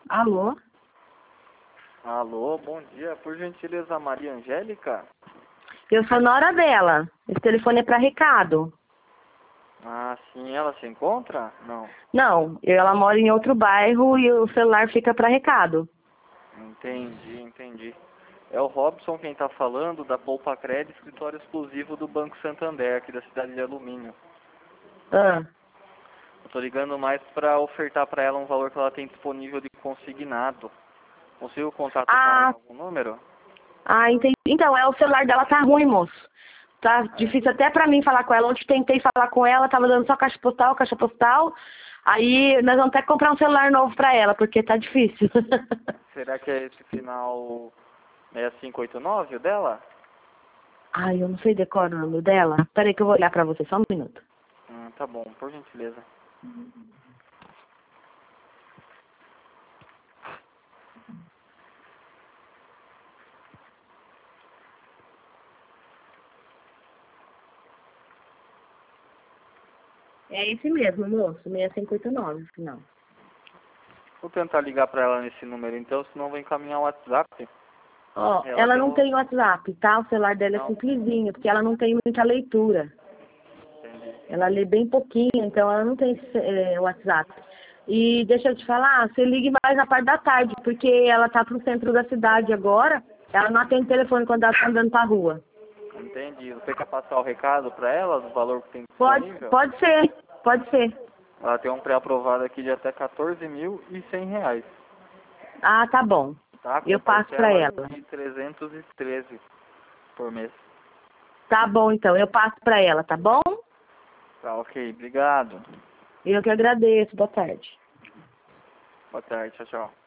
Alô? Alô, bom dia. Por gentileza, Maria Angélica? Eu sou nora dela. Esse telefone é para recado. Ah, sim. Ela se encontra? Não. Não, ela mora em outro bairro e o celular fica para recado. Entendi. É o Robson quem está falando, da Poupa Cred, escritório exclusivo do Banco Santander, aqui da cidade de Alumínio. Ah, Eu tô ligando mais para ofertar para ela um valor que ela tem disponível de consignado. Consigo contato com ela em algum número? entendi. Então, o celular dela tá ruim, moço. Tá difícil até pra mim falar com ela. Ontem tentei falar com ela, tava dando só caixa postal. Aí nós vamos ter que comprar um celular novo pra ela, porque tá difícil. Será que é esse final 6589 o dela? Ai, eu não sei decorar o nome dela. Peraí que eu vou olhar pra você, só um minuto. Tá bom, por gentileza. É esse mesmo, moço. 6589, final. Vou tentar ligar para ela nesse número então, senão vou encaminhar o WhatsApp. Ó, Ela ela tem não o... tem WhatsApp, tá? O celular dela é Não, simplesinho, porque ela não tem muita leitura. entendi. Ela lê bem pouquinho, então ela não tem WhatsApp. E deixa eu te falar, você ligue mais na parte da tarde, porque ela tá pro centro da cidade agora, ela não atende telefone quando ela tá andando pra rua. Entendi. Você quer passar o recado para ela, do valor que tem Pode, disponível? pode ser, pode ser. Ela tem um pré-aprovado aqui de até R$ 14.100, Ah, tá bom. tá? Eu Com passo pra parcelas ela. de 313 por mês. Tá bom, então, eu passo pra ela, tá bom? Tá, ok. Obrigado. Eu que agradeço, boa tarde. Boa tarde. Tchau, tchau.